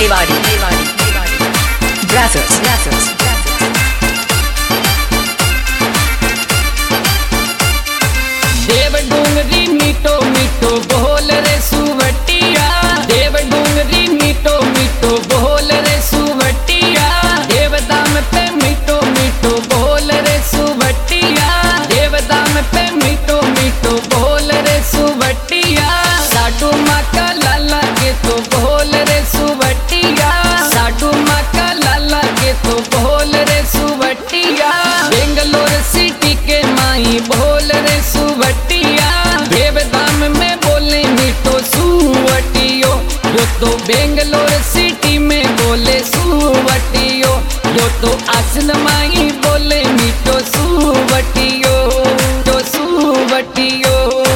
Rewari, Brazzers. देव डूंगरी मीठो मीठो बोल रे सुवटिया, देव डूंगरी मीठो मीठो बोल रे सुवटिया, देव दाम पे मीठो मीठो बोल रे सुवटिया, देव दाम पे मीठो मीठो बोल रे सुवटिया, साडू माँ का लाला के तो बोल रे सुवटिया, साडू माँ का लाला के तो बोल रे सुवटिया, बेंगलोर सिटी के माई बोल रे सुवटिया, देव दाम में बोले मीठो सुवटियो, यो तो बेंगलोर सिटी में बोले सुवटियो, यो तो आसन माई बोले मीठो सुवटियो, तो सुवटियो।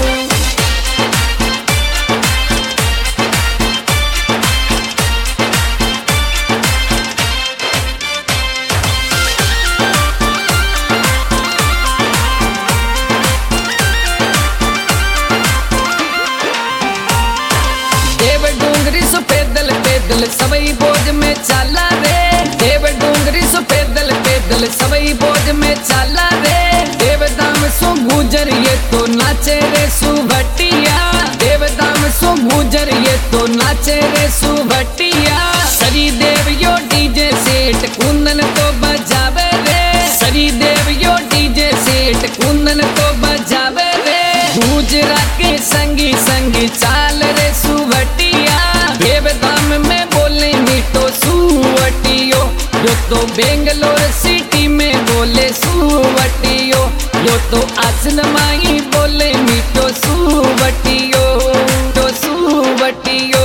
देव डूंगरी सो पैदल पैदल सबई बोझ में चाला रे, देव डूंगरी सो पैदल पैदल सबई बोझ में चाला रे, देव दाम सो गुजर ये तो नाचे रे सुभटिया, देव दाम सो गुजर ये तो नाचे रे सुभटिया, सरी देव यो डीजे सेठ कुंदन तो बजावे रे, सरी देव यो डीजे सेठ कुंदन तो बजावे रे, गुजरात के संगी संगी चाल रे सुवटिया, देव दाम में बोले मीठो सुवटियो, यो तो बेंगलोर सिटी में बोले सुवटियो, यो तो आसन माई बोले मीठो सुवटियो, तो सुवटियो।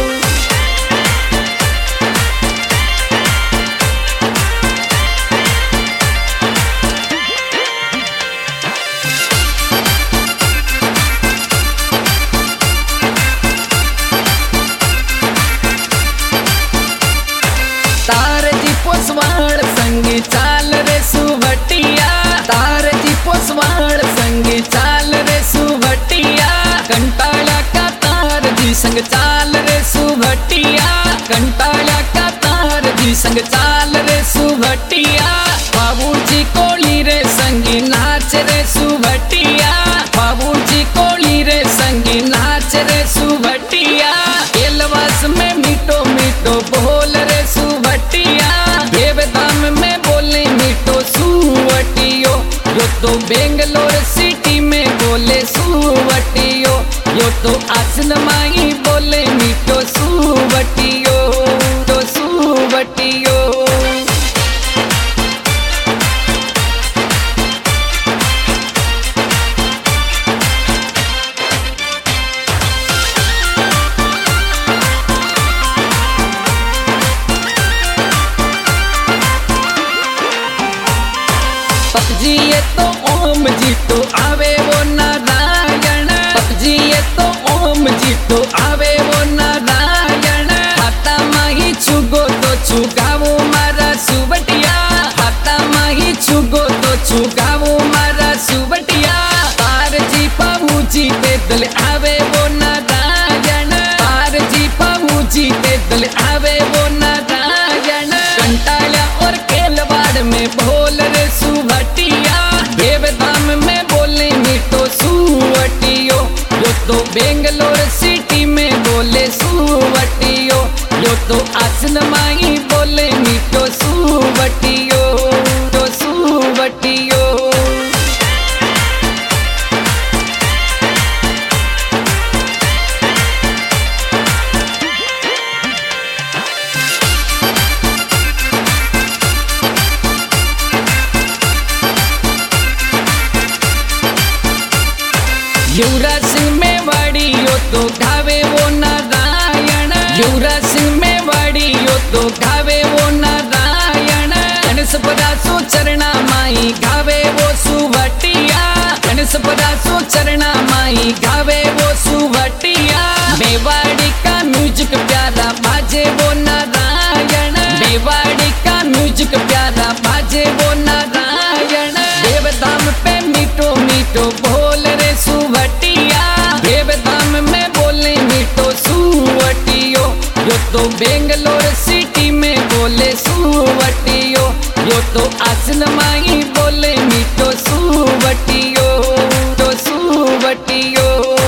तारजी पोसवाड़ संगी चाल रे सुवटिया, तारजी पोसवाड़ संगी चाल रे सुवटिया, कंटाला का तारजी संग चाल रे सुवटिया, कंटाला का तारजी संग चाल रे सुवटिया, बाबूजी कोली रे संगी नाच रे सुवटिया, बाबूजी कोली रे संगी नाच रे सुवटिया, एलवास में मीठो मीठो बोल रे सुवटिया, देव दाम में बोले मीठो सुवटियो, यो तो बेंगलोर सिटी में बोले सुवटियो, यो तो आसन माई बोले मीठो सुवटियो, तो सुवटियो। पबजी ये तो ओम जी तो आवे वो नारायण, पबजी ये तो ओम जी तो आवे वो नारायण, हाथा माही छुगो तो छुगावो मारा सुवटिया, हाथा माही छुगो तो छुगावो मारा सुवटिया, पार जी पाहू जी पैदल आवे वो नारायण, पार जी पाहू जी पैदल आवे वो नारायण, कंटाला और केलवाड़ में बोल रे सुवटिया, देव दाम में बोले मीठो सुवटियो, यो तो बेंगलोर सिटी में बोले सुवटियो, यो तो आसन माई बोले मीठो सुवटियो, तो सुवटियो। युवराज सिंह मेवाड़ी यो तो गावे वो नारायण, युवराज सिंह मेवाड़ी यो तो गावे वो नारायण, गणेश परासो चरणा माई गावे वो सुवटिया, गणेश परासो चरणा माई गावे वो सुवटिया, मेवाड़ी का म्यूजिक प्यारा बाजे वो नारायण, मेवाड़ी का म्यूजिक प्यारा बाजे वो नारायण, देव दाम पे मीठो मीठो बोल रे सुवटिया, देव दाम में बोले मीठो सुवटियो, यो तो बेंगलोर माई बोले मीठो सुवटियो तो सुवटियो।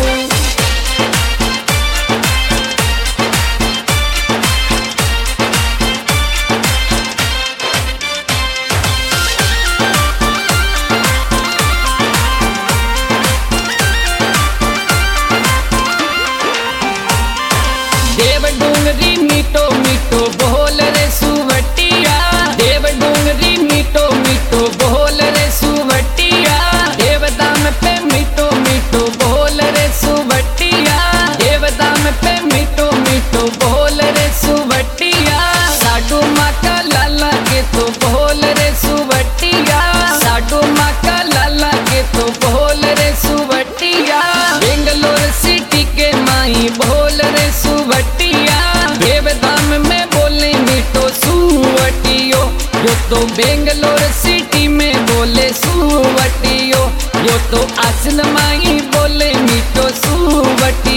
देव डूंगरी मीठो मीठो बोल रे सुवटिया, देव डूंगरी मीठो मीठो बोल रे सुवटिया, देव दाम पे मीठो मीठो बोल रे सुवटिया, देव दाम पे मीठो मीठो बोल रे सुवटिया। साडू माँ का लाला के तो बोल रे सुवटिया, साडू माँ का लाला के तो बोल रे सुवटिया। बेंगलोर सिटी के माई बोल रे सुवटिया, देवदाम में बोले मीठो सुवटियो, यो तो बेंगलोर सिटी में बोले सुवटियो, यो तो आसन माई बोले मीठो सुवटियो।